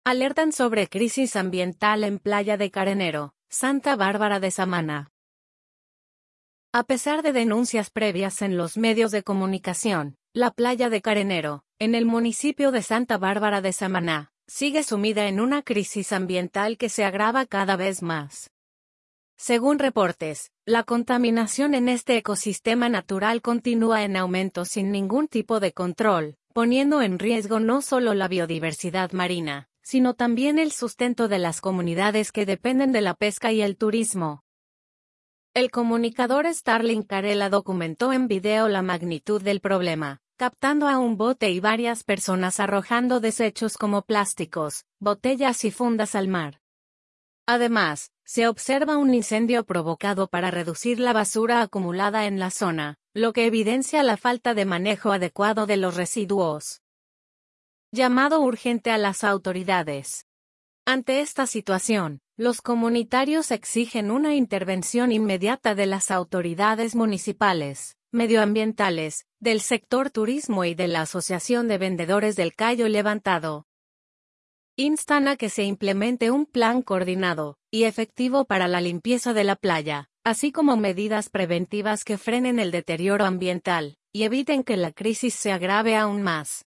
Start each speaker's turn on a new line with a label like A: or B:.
A: Alertan sobre crisis ambiental en Playa de Carenero, Santa Bárbara de Samaná. A pesar de denuncias previas en los medios de comunicación, la Playa de Carenero, en el municipio de Santa Bárbara de Samaná, sigue sumida en una crisis ambiental que se agrava cada vez más. Según reportes, la contaminación en este ecosistema natural continúa en aumento sin ningún tipo de control, poniendo en riesgo no solo la biodiversidad marina, sino también el sustento de las comunidades que dependen de la pesca y el turismo. El comunicador Starling Carella documentó en video la magnitud del problema, captando a un bote y varias personas arrojando desechos como plásticos, botellas y fundas al mar. Además, se observa un incendio provocado para reducir la basura acumulada en la zona, lo que evidencia la falta de manejo adecuado de los residuos. Llamado urgente a las autoridades. Ante esta situación, los comunitarios exigen una intervención inmediata de las autoridades municipales, medioambientales, del sector turismo y de la Asociación de Vendedores del Cayo Levantado. Instan a que se implemente un plan coordinado y efectivo para la limpieza de la playa, así como medidas preventivas que frenen el deterioro ambiental y eviten que la crisis se agrave aún más.